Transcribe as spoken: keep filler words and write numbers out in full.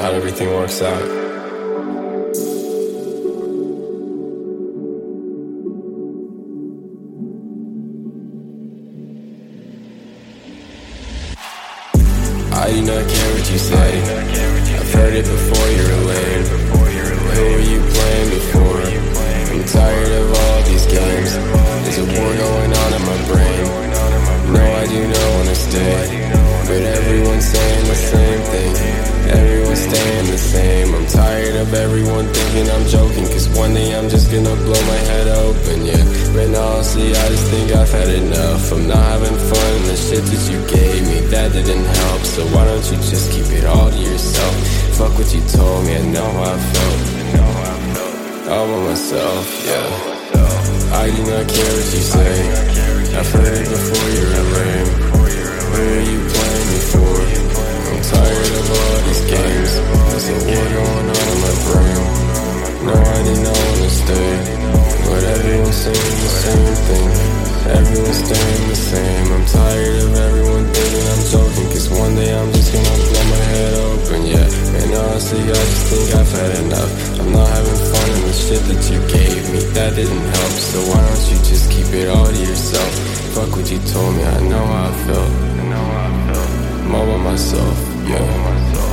how everything works out. I do not care what you say. I've heard it before, you're lame. Who were you playing before? I'm tired of all these games. There's a war going on in my brain. No, I do not wanna stay, but everyone's saying the same thing. Everyone's staying the same. I'm tired of everyone thinking I'm joking, cause one day I'm just gonna blow my head open, yeah. But honestly, I just think I've had enough. I'm not having fun, and the shit that you gave me, that didn't help. So why don't you just keep it all to yourself? Fuck what you told me, I know how I felt. All by myself, yeah. I do not care what you say. I've heard it before, you're a lame. Who are you playing me for? I'm tired of all these games. There's a war going on in my brain. No, I did not wanna stay, but everyone's saying the same thing. Everyone's staying the same. I'm tired of everyone thinking I'm joking, cause one day I'm just gonna blow my head open, yeah. And honestly, I just think I've had enough. I'm not having fun, and the shit that you gave me, that didn't help. So why don't you just keep it all to yourself? Fuck what you told me, I know how I felt. I know how I felt. I'm all by myself, yeah.